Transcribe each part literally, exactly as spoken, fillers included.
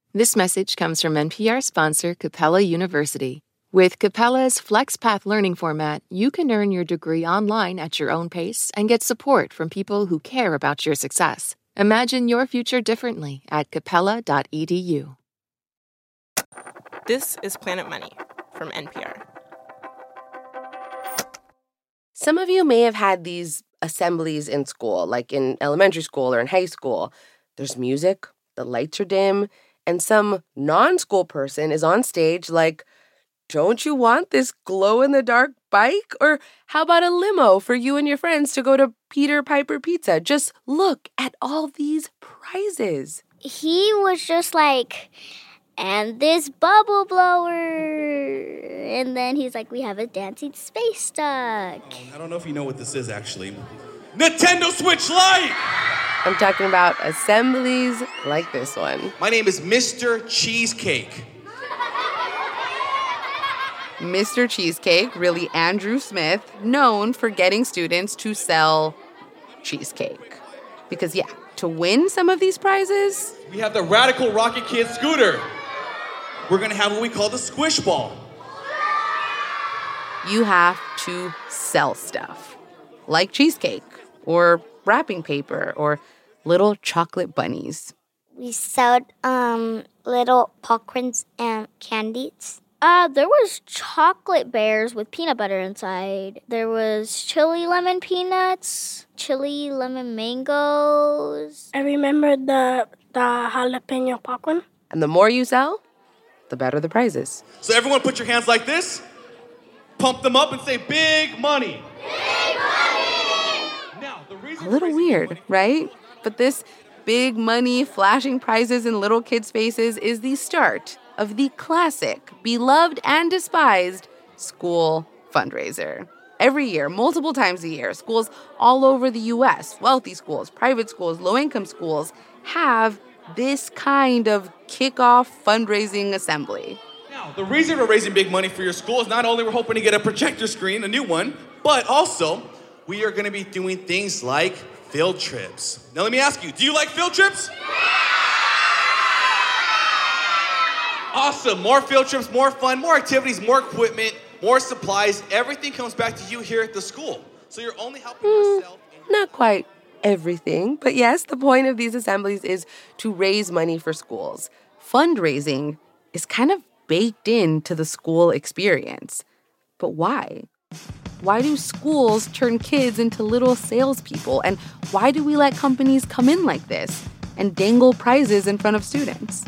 This message comes from N P R sponsor Capella University. With Capella's FlexPath learning format, you can earn your degree online at your own pace and get support from people who care about your success. Imagine your future differently at capella dot e d u. This is Planet Money from N P R. Some of you may have had these assemblies in school, like in elementary school or in high school. There's music, the lights are dim, and some non-school person is on stage like, don't you want this glow-in-the-dark bike? Or how about a limo for you and your friends to go to Peter Piper Pizza? Just look at all these prizes. He was just like, and this bubble blower. And then he's like, we have a dancing space duck. I don't know if you know what this is, actually. Nintendo Switch Lite! I'm talking about assemblies like this one. My name is Mister Cheesecake. Mister Cheesecake, really Andrew Smith, known for getting students to sell cheesecake. Because, yeah, to win some of these prizes... We have the Radical Rocket Kid scooter. We're going to have what we call the Squish Ball. You have to sell stuff, like cheesecake, or wrapping paper, or little chocolate bunnies. We sold um little popcorns and candies. Uh, there was chocolate bears with peanut butter inside. There was chili lemon peanuts, chili lemon mangoes. I remember the the jalapeno popcorn. And the more you sell, the better the prizes. So everyone put your hands like this, pump them up and say, big money. Big money! Now, the reason A little weird, right? But this big money flashing prizes in little kids' faces is the start of the classic, beloved and despised school fundraiser. Every year, multiple times a year, schools all over the U S, wealthy schools, private schools, low-income schools, have this kind of kickoff fundraising assembly. Now, the reason we're raising big money for your school is not only we're hoping to get a projector screen, a new one, but also we are going to be doing things like field trips. Now, let me ask you, do you like field trips? Awesome. More field trips, more fun, more activities, more equipment, more supplies. Everything comes back to you here at the school. So you're only helping mm, yourself. Not quite everything. But yes, the point of these assemblies is to raise money for schools. Fundraising is kind of baked into the school experience. But why? Why do schools turn kids into little salespeople? And why do we let companies come in like this and dangle prizes in front of students?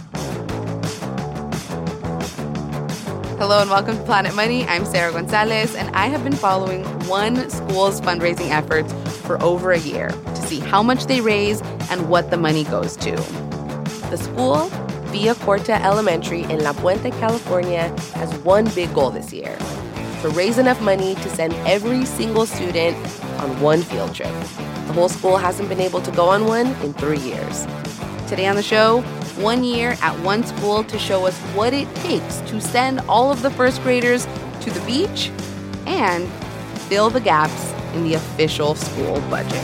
Hello and welcome to Planet Money. I'm Sarah Gonzalez, and I have been following one school's fundraising efforts for over a year to see how much they raise and what the money goes to. The school, Villa Corta Elementary in La Puente, California, has one big goal this year: to raise enough money to send every single student on one field trip. The whole school hasn't been able to go on one in three years. Today on the show, one year at one school to show us what it takes to send all of the first graders to the beach and fill the gaps in the official school budget.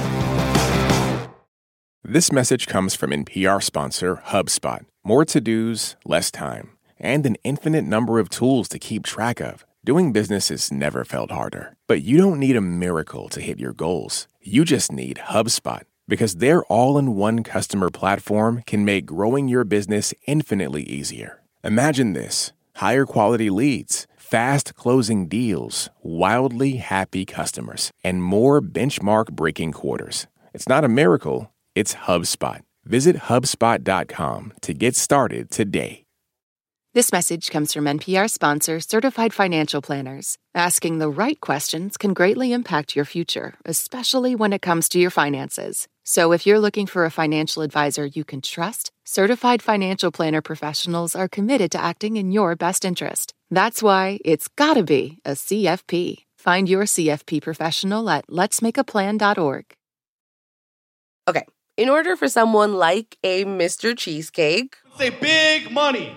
This message comes from N P R sponsor HubSpot. More to-dos, less time, and an infinite number of tools to keep track of. Doing business has never felt harder. But you don't need a miracle to hit your goals. You just need HubSpot. Because their all-in-one customer platform can make growing your business infinitely easier. Imagine this: higher quality leads, fast closing deals, wildly happy customers, and more benchmark-breaking quarters. It's not a miracle, it's HubSpot. Visit HubSpot dot com to get started today. This message comes from N P R sponsor Certified Financial Planners. Asking the right questions can greatly impact your future, especially when it comes to your finances. So if you're looking for a financial advisor you can trust, Certified Financial Planner professionals are committed to acting in your best interest. That's why it's gotta be a C F P. Find your C F P professional at lets make a plan dot org. Okay, in order for someone like a Mister Cheesecake... Say big money!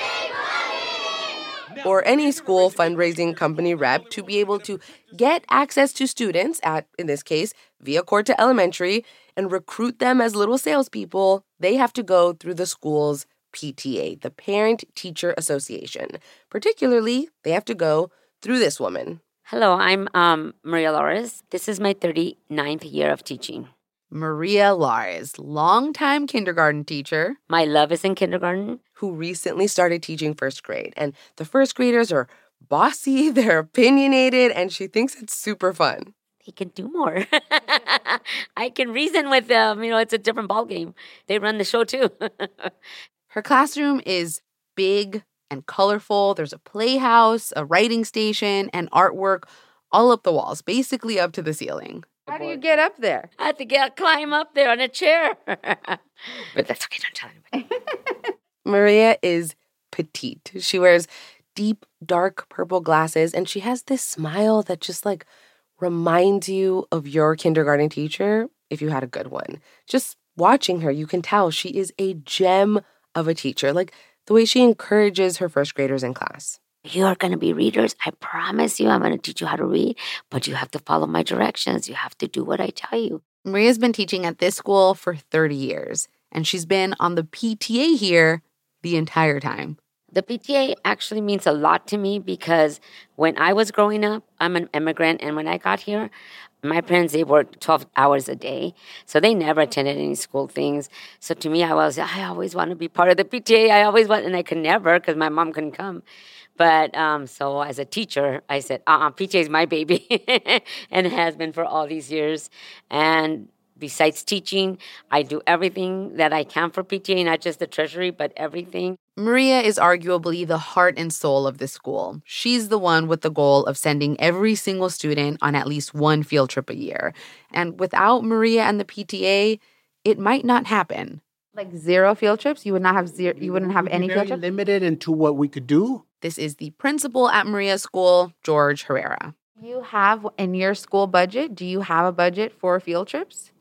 Or any school fundraising company rep to be able to get access to students at, in this case, Villa Corta Elementary, and recruit them as little salespeople, they have to go through the school's P T A, the Parent Teacher Association. Particularly, they have to go through this woman. Hello, I'm um, Maria Lores. This is my thirty-ninth year of teaching. Maria Lares, longtime kindergarten teacher. My love is in kindergarten. Who recently started teaching first grade. And the first graders are bossy, they're opinionated, and she thinks it's super fun. They can do more. I can reason with them. You know, it's a different ballgame. They run the show, too. Her classroom is big and colorful. There's a playhouse, a writing station, and artwork all up the walls, basically up to the ceiling. How do you get up there? I have to get climb up there on a chair. But that's okay, don't tell anybody. Maria is petite. She wears deep, dark purple glasses, and she has this smile that just, like, reminds you of your kindergarten teacher if you had a good one. Just watching her, you can tell she is a gem of a teacher, like the way she encourages her first graders in class. You are going to be readers. I promise you I'm going to teach you how to read, but you have to follow my directions. You have to do what I tell you. Maria's been teaching at this school for thirty years, and she's been on the P T A here the entire time. The P T A actually means a lot to me because when I was growing up, I'm an immigrant, and when I got here, my parents, they worked twelve hours a day, so they never attended any school things. So to me, I was, I always want to be part of the P T A. I always want, and I could never because my mom couldn't come. But um, so as a teacher, I said, uh-uh, P T A is my baby, and it has been for all these years. And besides teaching, I do everything that I can for P T A, not just the treasury, but everything. Maria is arguably the heart and soul of this school. She's the one with the goal of sending every single student on at least one field trip a year. And without Maria and the P T A, it might not happen. Like zero field trips? You would not have zero, you wouldn't have any field trips? Limited into what we could do. This is the principal at Maria's school, George Herrera. You have in your school budget, do you have a budget for field trips?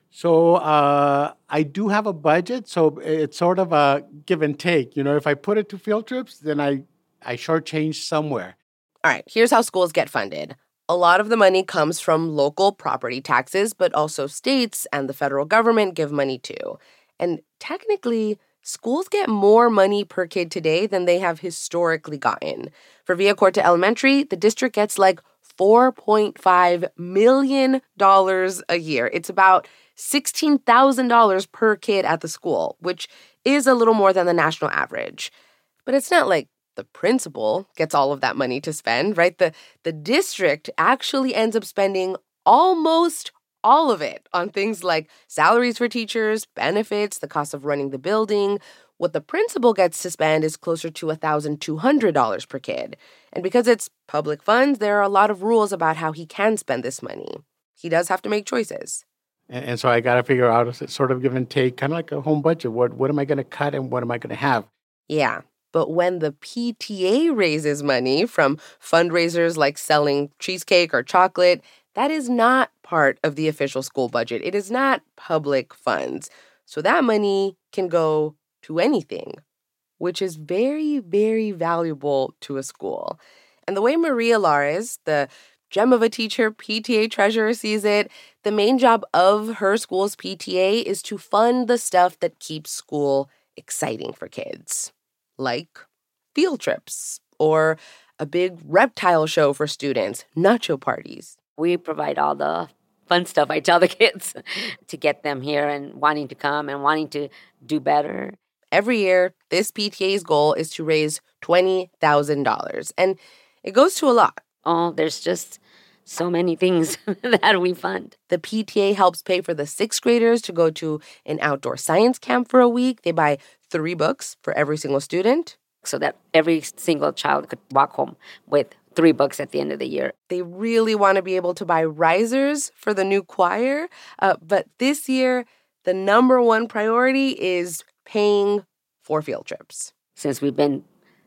So uh, I do have a budget, so it's sort of a give and take. You know, if I put it to field trips, then I, I shortchange somewhere. All right, here's how schools get funded. A lot of the money comes from local property taxes, but also states and the federal government give money too. And technically, schools get more money per kid today than they have historically gotten. For Villa Corte Elementary, the district gets like four point five million dollars a year. It's about sixteen thousand dollars per kid at the school, which is a little more than the national average. But it's not like the principal gets all of that money to spend, right? The, the district actually ends up spending almost all of it on things like salaries for teachers, benefits, the cost of running the building. What the principal gets to spend is closer to one thousand two hundred dollars per kid. And because it's public funds, there are a lot of rules about how he can spend this money. He does have to make choices. And, and so I got to figure out a sort of give and take, kind of like a home budget. What, what am I going to cut and what am I going to have? Yeah. But when the P T A raises money from fundraisers like selling cheesecake or chocolate, that is not part of the official school budget. It is not public funds. So that money can go to anything, which is very, very valuable to a school. And the way Maria Lares, the gem of a teacher, P T A treasurer, sees it, the main job of her school's P T A is to fund the stuff that keeps school exciting for kids, like field trips or a big reptile show for students, nacho parties. We provide all the fun stuff, I tell the kids, to get them here and wanting to come and wanting to do better. Every year, this P T A's goal is to raise twenty thousand dollars, and it goes to a lot. Oh, there's just so many things that we fund. The P T A helps pay for the sixth graders to go to an outdoor science camp for a week. They buy three books for every single student, so that every single child could walk home with three books at the end of the year. They really want to be able to buy risers for the new choir. Uh, but this year, the number one priority is paying for field trips. Since we've been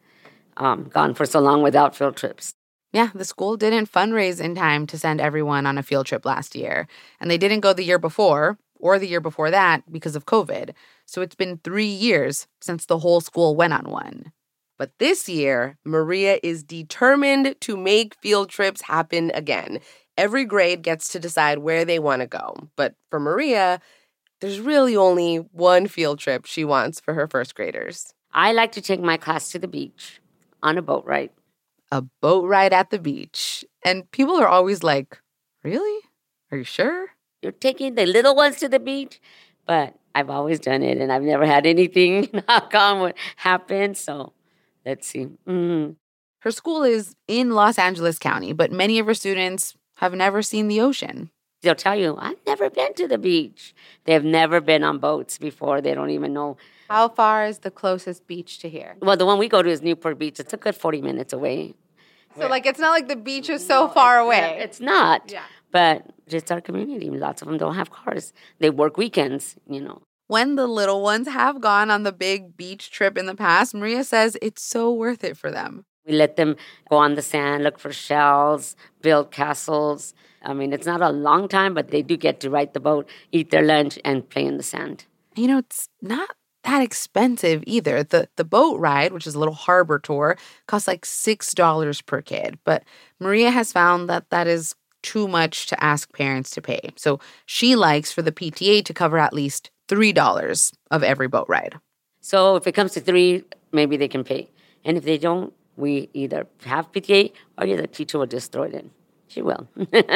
um, gone for so long without field trips. Yeah, the school didn't fundraise in time to send everyone on a field trip last year. And they didn't go the year before or the year before that because of COVID. So it's been three years since the whole school went on one. But this year, Maria is determined to make field trips happen again. Every grade gets to decide where they want to go. But for Maria, there's really only one field trip she wants for her first graders. I like to take my class to the beach on a boat ride. A boat ride at the beach. And people are always like, really? Are you sure? You're taking the little ones to the beach? But I've always done it, and I've never had anything, knock on wood, happen. So let's see. Mm-hmm. Her school is in Los Angeles County, but many of her students have never seen the ocean. They'll tell you, I've never been to the beach. They've never been on boats before. They don't even know. How far is the closest beach to here? Well, the one we go to is Newport Beach. It's a good forty minutes away. So, like, it's not like the beach is so no, far away. It's not. Yeah. But it's our community. Lots of them don't have cars. They work weekends, you know. When the little ones have gone on the big beach trip in the past, Maria says it's so worth it for them. We let them go on the sand, look for shells, build castles. I mean, it's not a long time, but they do get to ride the boat, eat their lunch, and play in the sand. You know, it's not that expensive either. The the boat ride, which is a little harbor tour, costs like six dollars per kid. But Maria has found that that is too much to ask parents to pay. So she likes for the P T A to cover at least three dollars of every boat ride. So if it comes to three, maybe they can pay. And if they don't, we either have P T A or the teacher will just throw it in. She will.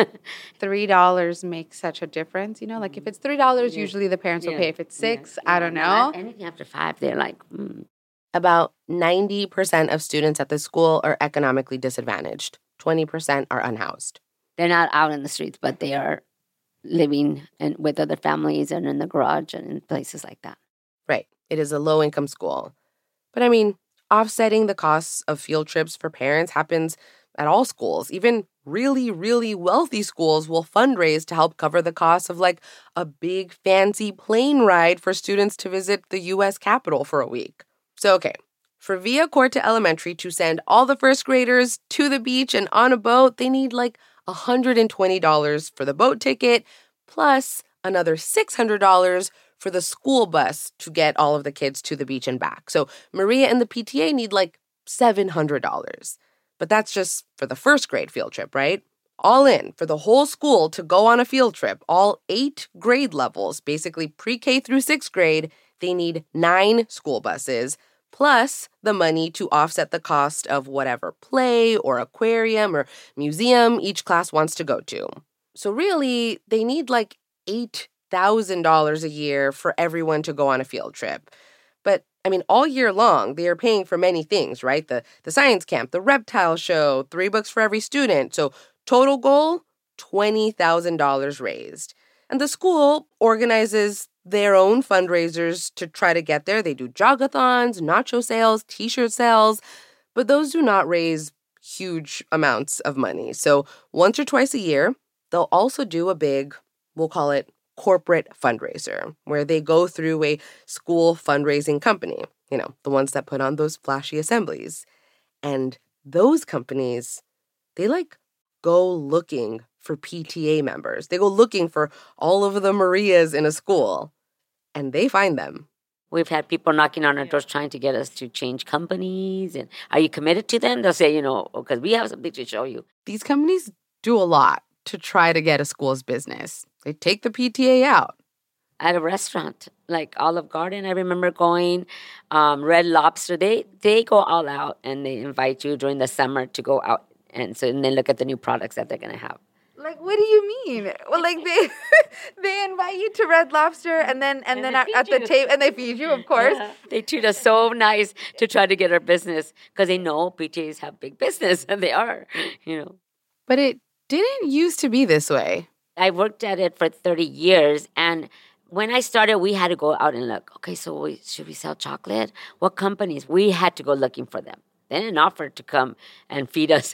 three dollars makes such a difference. You know, like if it's three dollars, yeah. usually the parents yeah. will pay. If it's six, yeah. I don't know. Anything after five, they're like, hmm. About ninety percent of students at this school are economically disadvantaged. twenty percent are unhoused. They're not out in the streets, but they are living in, with other families and in the garage and in places like that. Right. It is a low-income school. But I mean, offsetting the costs of field trips for parents happens at all schools. Even really, really wealthy schools will fundraise to help cover the cost of like a big fancy plane ride for students to visit the U S Capitol for a week. So, okay, for Villa Corte Elementary to send all the first graders to the beach and on a boat, they need like one hundred twenty dollars for the boat ticket, plus another six hundred dollars for the school bus to get all of the kids to the beach and back. So Maria and the P T A need like seven hundred dollars. But that's just for the first grade field trip, right? All in, for the whole school to go on a field trip, all eight grade levels, basically pre-K through sixth grade, they need nine school buses, plus the money to offset the cost of whatever play or aquarium or museum each class wants to go to. So really, they need like eight thousand dollars a year for everyone to go on a field trip. But, I mean, all year long, they are paying for many things, right? The, the science camp, the reptile show, three books for every student. So total goal, twenty thousand dollars raised. And the school organizes their own fundraisers to try to get there. They do jogathons, nacho sales, t-shirt sales, but those do not raise huge amounts of money. So once or twice a year, they'll also do a big, we'll call it corporate fundraiser, where they go through a school fundraising company, you know, the ones that put on those flashy assemblies. And those companies, they like go looking for P T A members. They go looking for all of the Marias in a school, and they find them. We've had people knocking on our doors trying to get us to change companies. And are you committed to them? They'll say, you know, because we have something to show you. These companies do a lot to try to get a school's business. They take the P T A out. At a restaurant like Olive Garden, I remember going, um, Red Lobster, they they go all out and they invite you during the summer to go out. And so and then look at the new products that they're going to have. Like, what do you mean? Well, like they they invite you to Red Lobster and then and, and then at, at the table and they feed you, of course. Yeah. They treat us so nice to try to get our business because they know P T As have big business and they are, you know. But it didn't used to be this way. I worked at it for thirty years, and when I started, we had to go out and look. Okay, so we, should we sell chocolate? What companies? We had to go looking for them. They didn't offer to come and feed us.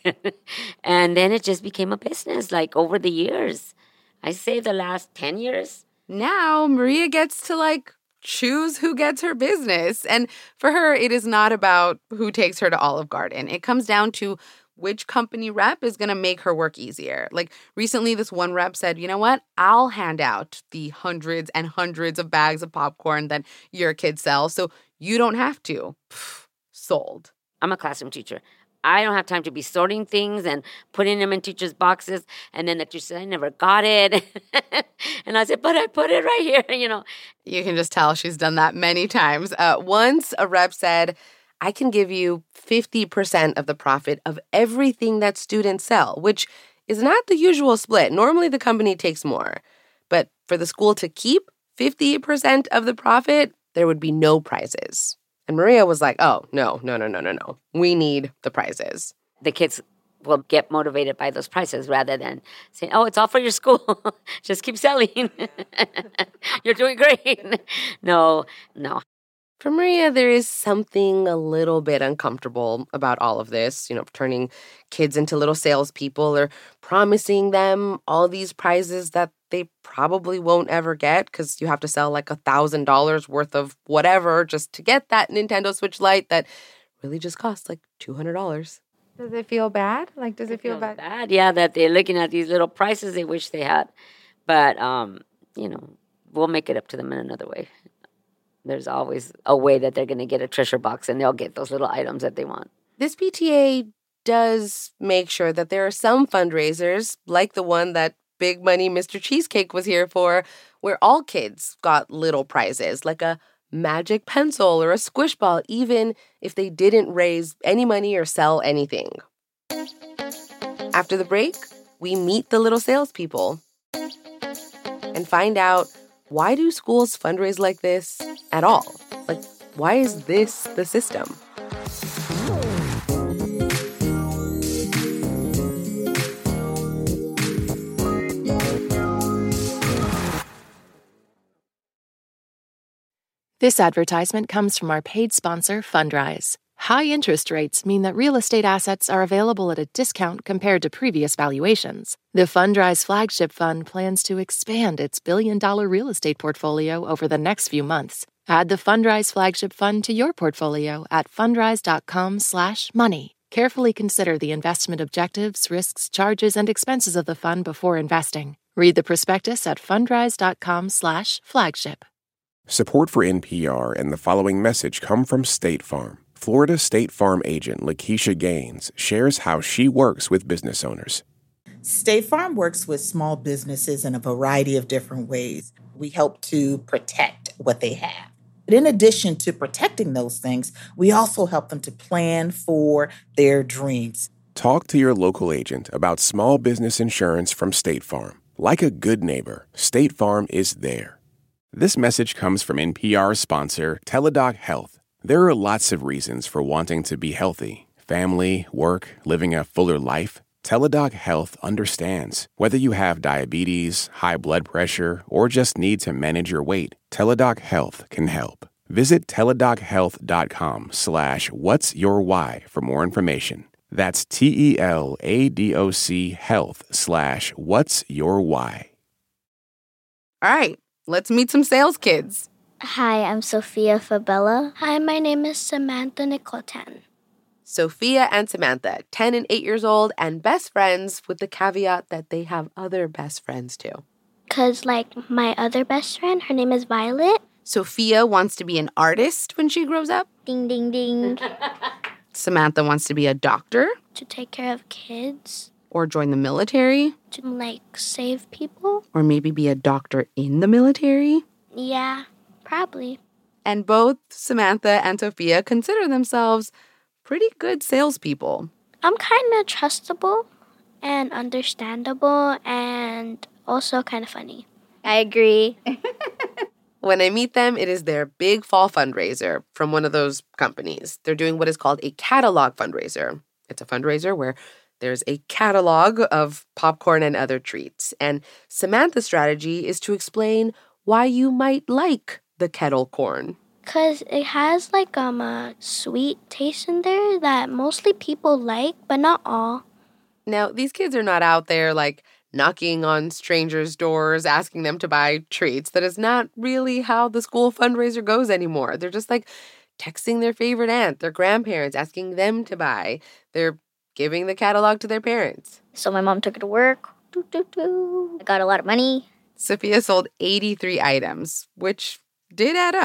And then it just became a business, like, over the years. I say the last ten years. Now, Maria gets to, like, choose who gets her business. And for her, it is not about who takes her to Olive Garden. It comes down to which company rep is going to make her work easier. Like recently, this one rep said, you know what? I'll hand out the hundreds and hundreds of bags of popcorn that your kids sell, so you don't have to. Pff, sold. I'm a classroom teacher. I don't have time to be sorting things and putting them in teachers' boxes. And then the teacher said, I never got it. And I said, but I put it right here, you know. You can just tell she's done that many times. Uh, once a rep said, I can give you fifty percent of the profit of everything that students sell, which is not the usual split. Normally, the company takes more. But for the school to keep fifty percent of the profit, there would be no prizes. And Maria was like, oh, no, no, no, no, no, no. We need the prizes. The kids will get motivated by those prices rather than saying, oh, it's all for your school. Just keep selling. You're doing great. No, no. For Maria, there is something a little bit uncomfortable about all of this, you know, turning kids into little salespeople or promising them all these prizes that they probably won't ever get because you have to sell like a thousand dollars worth of whatever just to get that Nintendo Switch Lite that really just costs like two hundred dollars. Does it feel bad? Like, does it, it feel bad? bad? Yeah, that they're looking at these little prices they wish they had. But, um, you know, we'll make it up to them in another way. There's always a way that they're going to get a treasure box and they'll get those little items that they want. This P T A does make sure that there are some fundraisers, like the one that Big Money Mister Cheesecake was here for, where all kids got little prizes, like a magic pencil or a squish ball, even if they didn't raise any money or sell anything. After the break, we meet the little salespeople and find out, why do schools fundraise like this at all? Like, why is this the system? This advertisement comes from our paid sponsor, Fundrise. High interest rates mean that real estate assets are available at a discount compared to previous valuations. The Fundrise Flagship Fund plans to expand its billion-dollar real estate portfolio over the next few months. Add the Fundrise Flagship Fund to your portfolio at fundrise.com slash money. Carefully consider the investment objectives, risks, charges, and expenses of the fund before investing. Read the prospectus at fundrise.com slash flagship. Support for N P R and the following message come from State Farm. Florida State Farm agent Lakeisha Gaines shares how she works with business owners. State Farm works with small businesses in a variety of different ways. We help to protect what they have. But in addition to protecting those things, we also help them to plan for their dreams. Talk to your local agent about small business insurance from State Farm. Like a good neighbor, State Farm is there. This message comes from N P R sponsor Teladoc Health. There are lots of reasons for wanting to be healthy. Family, work, living a fuller life. Teladoc Health understands. Whether you have diabetes, high blood pressure, or just need to manage your weight, Teladoc Health can help. Visit teladochealth.com slash what's your why for more information. That's T-E-L-A-D-O-C health slash what's your why. All right, let's meet some sales kids. Hi, I'm Sophia Fabella. Hi, my name is Samantha Nicotan. Sophia and Samantha, ten and eight years old, and best friends, with the caveat that they have other best friends too. Because, like, my other best friend, her name is Violet. Sophia wants to be an artist when she grows up. Ding, ding, ding. Samantha wants to be a doctor. To take care of kids. Or join the military. To, like, save people. Or maybe be a doctor in the military. Yeah, probably. And both Samantha and Sophia consider themselves pretty good salespeople. I'm kind of trustable and understandable and also kind of funny. I agree. When I meet them, it is their big fall fundraiser from one of those companies. They're doing what is called a catalog fundraiser. It's a fundraiser where there's a catalog of popcorn and other treats. And Samantha's strategy is to explain why you might like the kettle corn. Because it has like um a sweet taste in there that mostly people like, but not all. Now, these kids are not out there like knocking on strangers' doors, asking them to buy treats. That is not really how the school fundraiser goes anymore. They're just like texting their favorite aunt, their grandparents, asking them to buy. They're giving the catalog to their parents. So my mom took it to work. Doo, doo, doo. I got a lot of money. Sophia sold eighty-three items, which did add up.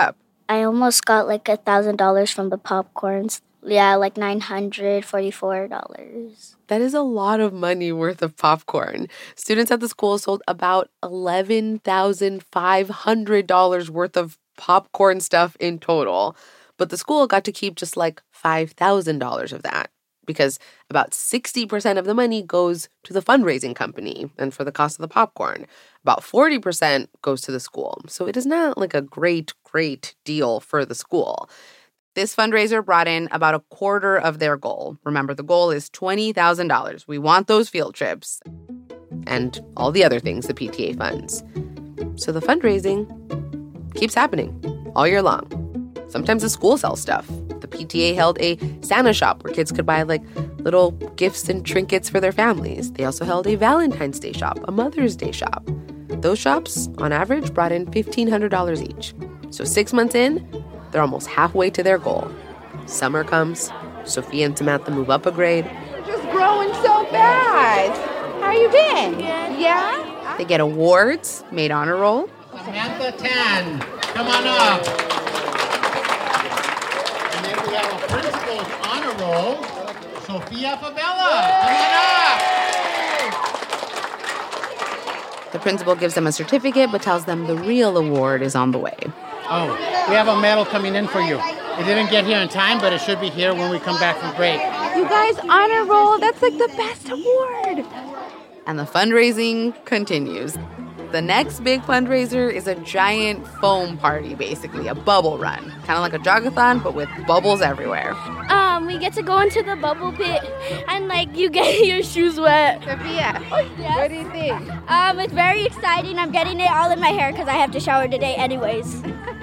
I almost got like a thousand dollars from the popcorns. Yeah, like nine hundred forty-four dollars. That is a lot of money worth of popcorn. Students at the school sold about eleven thousand five hundred dollars worth of popcorn stuff in total. But the school got to keep just like five thousand dollars of that because about sixty percent of the money goes to the fundraising company and for the cost of the popcorn. About forty percent goes to the school. So it is not like a great, great deal for the school. This fundraiser brought in about a quarter of their goal. Remember, the goal is twenty thousand dollars. We want those field trips and all the other things the P T A funds. So the fundraising keeps happening all year long. Sometimes the school sells stuff. The P T A held a Santa shop where kids could buy like little gifts and trinkets for their families. They also held a Valentine's Day shop, a Mother's Day shop. Those shops, on average, brought in fifteen hundred dollars each. So six months in, they're almost halfway to their goal. Summer comes. Sophia and Samantha move up a grade. You're just growing so fast. How you been? Good. Yeah? They get awards, made honor roll. Samantha Tan, come on up. And then we have a principal's honor roll. Sophia Favela, come on up. The principal gives them a certificate but tells them the real award is on the way. Oh, we have a medal coming in for you. It didn't get here in time, but it should be here when we come back from break. You guys, honor roll. That's like the best award. And the fundraising continues. The next big fundraiser is a giant foam party, basically, a bubble run. Kind of like a jogathon, but with bubbles everywhere. Um, we get to go into the bubble pit and, like, you get your shoes wet. Sophia, Yes. what do you think? Um, it's very exciting. I'm getting it all in my hair because I have to shower today anyways.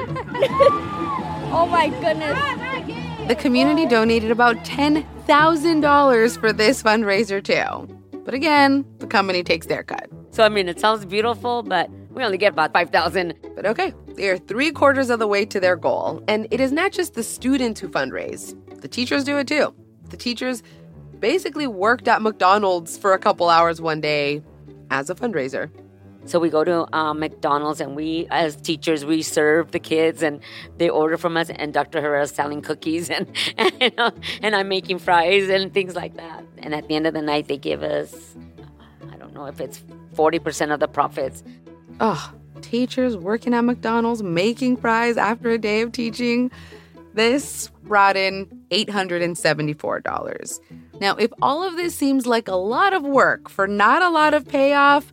Oh, my goodness. The community donated about ten thousand dollars for this fundraiser, too. But again, the company takes their cut. So, I mean, it sounds beautiful, but we only get about five thousand dollars. But okay, they are three quarters of the way to their goal. And it is not just the students who fundraise. The teachers do it too. The teachers basically worked at McDonald's for a couple hours one day as a fundraiser. So we go to um, McDonald's and we, as teachers, we serve the kids and they order from us. And Doctor Herrera's selling cookies and, and, you know, and I'm making fries and things like that. And at the end of the night, they give us, I don't know if it's forty percent of the profits. Oh, teachers working at McDonald's, making fries after a day of teaching. This brought in eight hundred seventy-four dollars. Now, if all of this seems like a lot of work for not a lot of payoff,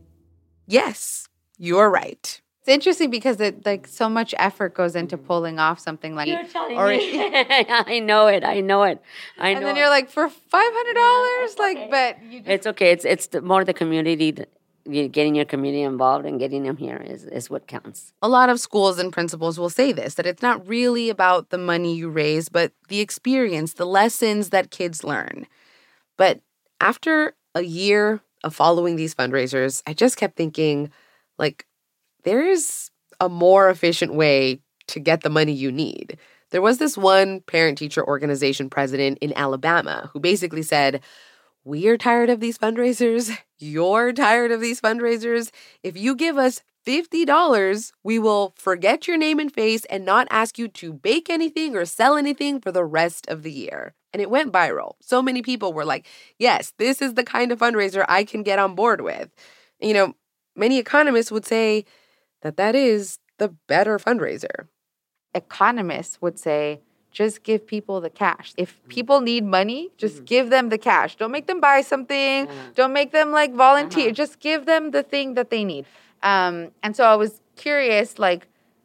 yes, you're right. It's interesting because it like so much effort goes into pulling off something like You're telling or me. I know it. I know it. I know and then it. you're like for five hundred dollars, yeah, like, but you just, it's okay. It's it's the, more the community, that, you, getting your community involved and getting them here is, is what counts. A lot of schools and principals will say this, that it's not really about the money you raise, but the experience, the lessons that kids learn. But after a year of following these fundraisers, I just kept thinking, like, there is a more efficient way to get the money you need. There was this one parent-teacher organization president in Alabama who basically said, we are tired of these fundraisers. You're tired of these fundraisers. If you give us fifty dollars, we will forget your name and face and not ask you to bake anything or sell anything for the rest of the year. And it went viral. So many people were like, yes, this is the kind of fundraiser I can get on board with. You know, many economists would say that that is the better fundraiser. economists would say, just give people the cash. If people need money, just mm-hmm. give them the cash. Don't make them buy something. Yeah. Don't make them like volunteer. Uh-huh. Just give them the thing that they need. Um, and so I was curious, like,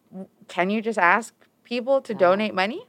can you just ask people to donate money?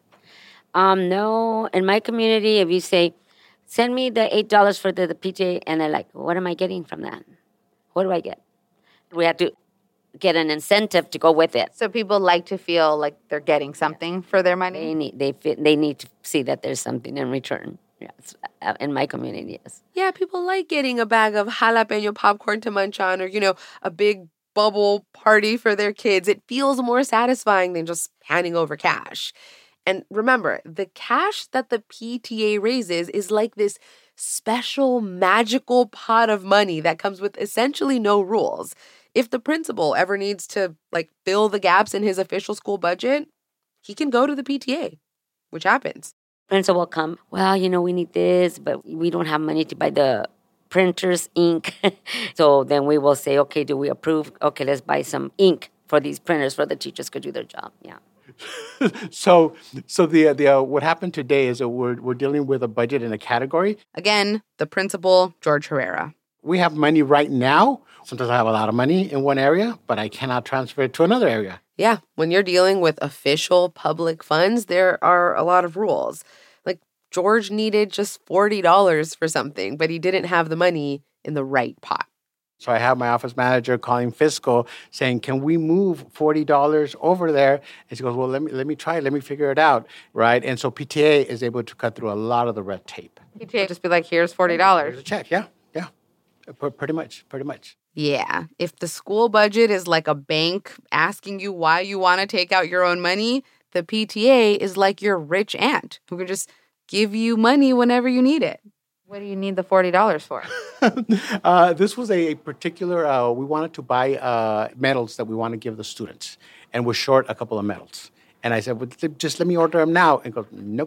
Um, no. In my community, if you say, send me the eight dollars for the, the P T A, and they're like, what am I getting from that? What do I get? We have to get an incentive to go with it. So people like to feel like they're getting something for their money? They need, they, feel, they need to see that there's something in return. Yes, in my community, yes. Yeah, people like getting a bag of jalapeno popcorn to munch on, or, you know, a big bubble party for their kids. It feels more satisfying than just handing over cash. And remember, the cash that the P T A raises is like this special magical pot of money that comes with essentially no rules. If the principal ever needs to, like, fill the gaps in his official school budget, he can go to the P T A, which happens. Principal will come, well, you know, we need this, but we don't have money to buy the printers, ink. So then we will say, okay, do we approve? Okay, let's buy some ink for these printers so the teachers could do their job. Yeah. so, so the the uh, what happened today is that we're we're dealing with a budget in a category. Again, the principal, George Herrera. We have money right now. Sometimes I have a lot of money in one area, but I cannot transfer it to another area. Yeah, when you're dealing with official public funds, there are a lot of rules. Like George needed just forty dollars for something, but he didn't have the money in the right pot. So I have my office manager calling fiscal saying, can we move forty dollars over there? And she goes, well, let me let me try it. Let me figure it out, right? And so P T A is able to cut through a lot of the red tape. P T A just be like, here's forty dollars. Here's a check, yeah, yeah. P- pretty much, pretty much. Yeah, if the school budget is like a bank asking you why you want to take out your own money, the P T A is like your rich aunt who can just give you money whenever you need it. What do you need the forty dollars for? uh, this was a, a particular, uh, we wanted to buy uh, medals that we want to give the students, and we're short a couple of medals. And I said, well, just let me order them now. And he goes, nope.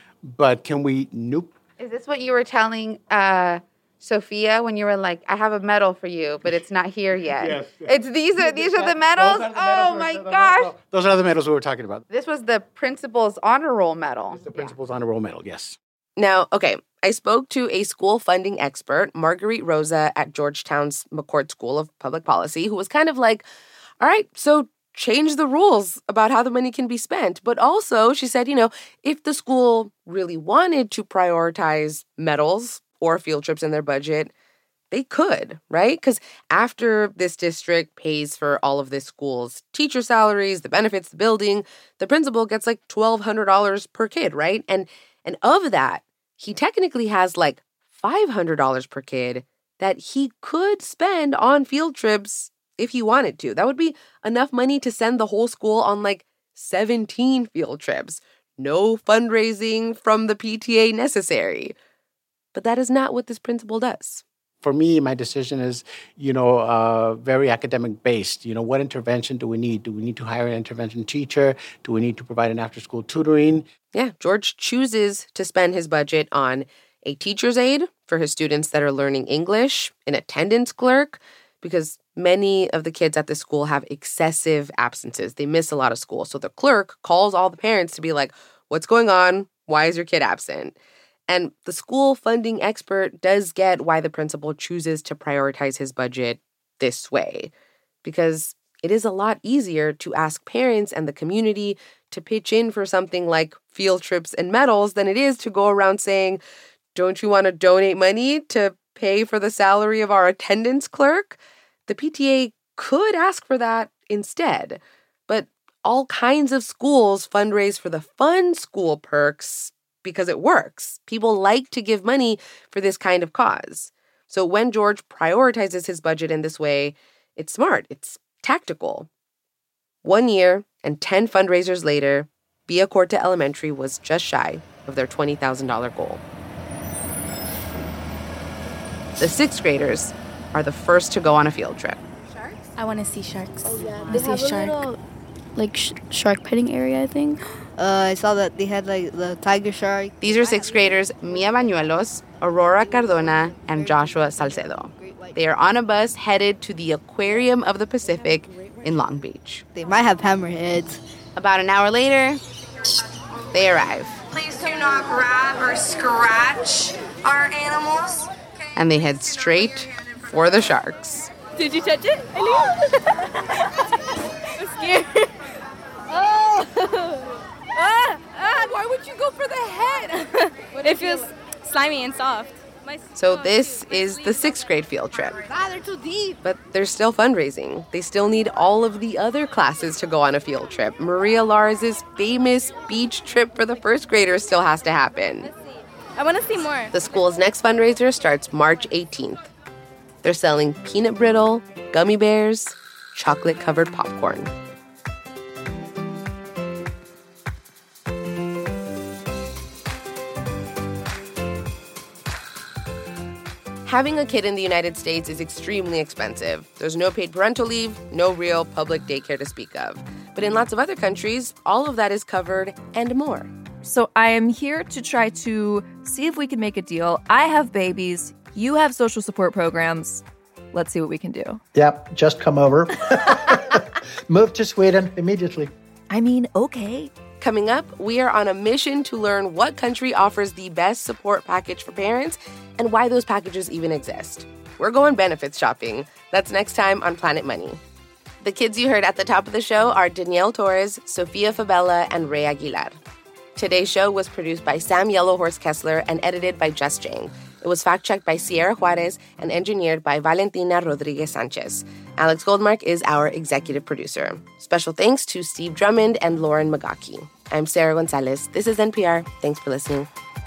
But can we, nope. Is this what you were telling uh, Sophia when you were like, I have a medal for you, but it's not here yet? Yes. yes. It's these are these are the medals? Are the oh medals my no, no, gosh. No, no. Those are the medals we were talking about. This was the principal's honor roll medal. It's the principal's yeah. honor roll medal, yes. Now, okay, I spoke to a school funding expert, Marguerite Rosa at Georgetown's McCourt School of Public Policy, who was kind of like, all right, so change the rules about how the money can be spent. But also, she said, you know, if the school really wanted to prioritize medals or field trips in their budget, they could, right? Because after this district pays for all of this school's teacher salaries, the benefits, the building, the principal gets like twelve hundred dollars per kid, right? And and of that, he technically has like five hundred dollars per kid that he could spend on field trips if he wanted to. That would be enough money to send the whole school on like seventeen field trips. No fundraising from the P T A necessary. But that is not what this principal does. For me, my decision is, you know, uh, very academic-based. You know, what intervention do we need? Do we need to hire an intervention teacher? Do we need to provide an after-school tutoring? Yeah, George chooses to spend his budget on a teacher's aide for his students that are learning English, an attendance clerk, because many of the kids at this school have excessive absences. They miss a lot of school. So the clerk calls all the parents to be like, what's going on? Why is your kid absent? And the school funding expert does get why the principal chooses to prioritize his budget this way, because it is a lot easier to ask parents and the community to pitch in for something like field trips and medals than it is to go around saying, don't you want to donate money to pay for the salary of our attendance clerk? The P T A could ask for that instead, but all kinds of schools fundraise for the fun school perks because it works. People like to give money for this kind of cause. So when George prioritizes his budget in this way, it's smart, it's tactical. One year and ten fundraisers later, Villa Corte Elementary was just shy of their twenty thousand dollars goal. The sixth graders are the first to go on a field trip. Sharks? I want to see sharks. Oh, yeah. I They see have a shark. a little, like, sh- shark petting area, I think. Uh, I saw that they had like the tiger shark. These are sixth graders Mia Bañuelos, Aurora Cardona, and Joshua Salcedo. They are on a bus headed to the Aquarium of the Pacific in Long Beach. They might have hammerheads. About an hour later, they arrive. Please do not grab or scratch our animals. And they head straight for the sharks. Did you touch it, Ellie? I'm scared. Oh! Ah, ah, why would you go for the head? It feels slimy and soft. So this is the sixth grade field trip. Ah, they're too deep. But they're still fundraising. They still need all of the other classes to go on a field trip. Maria Lars's famous beach trip for the first graders still has to happen. I want to see more. The school's next fundraiser starts March eighteenth. They're selling peanut brittle, gummy bears, chocolate-covered popcorn. Having a kid in the United States is extremely expensive. There's no paid parental leave, no real public daycare to speak of. But in lots of other countries, all of that is covered and more. So I am here to try to see if we can make a deal. I have babies. You have social support programs. Let's see what we can do. Yep, just come over. Move to Sweden immediately. I mean, okay. Coming up, we are on a mission to learn what country offers the best support package for parents and why those packages even exist. We're going benefits shopping. That's next time on Planet Money. The kids you heard at the top of the show are Danielle Torres, Sofia Fabella, and Ray Aguilar. Today's show was produced by Sam Yellowhorse Kessler and edited by Just Jane. It was fact-checked by Sierra Juarez and engineered by Valentina Rodriguez Sanchez. Alex Goldmark is our executive producer. Special thanks to Steve Drummond and Lauren Magaki. I'm Sarah Gonzalez. This is N P R. Thanks for listening.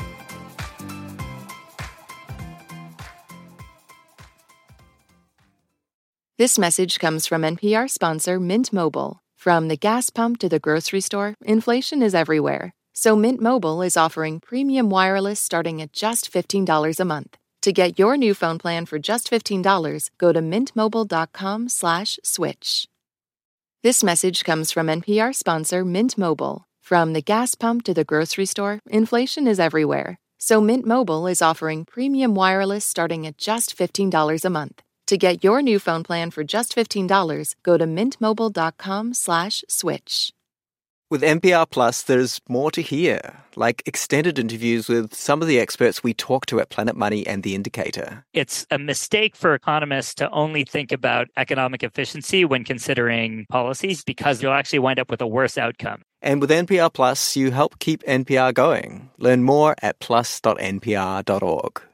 This message comes from N P R sponsor Mint Mobile. From the gas pump to the grocery store, inflation is everywhere. So Mint Mobile is offering premium wireless starting at just fifteen dollars a month. To get your new phone plan for just fifteen dollars, go to mintmobile.com slash switch. This message comes from N P R sponsor Mint Mobile. From the gas pump to the grocery store, inflation is everywhere. So Mint Mobile is offering premium wireless starting at just fifteen dollars a month. To get your new phone plan for just fifteen dollars, go to mintmobile.com slash switch. With N P R Plus, there's more to hear, like extended interviews with some of the experts we talk to at Planet Money and The Indicator. It's a mistake for economists to only think about economic efficiency when considering policies because you'll actually wind up with a worse outcome. And with N P R Plus, you help keep N P R going. Learn more at plus dot n p r dot org.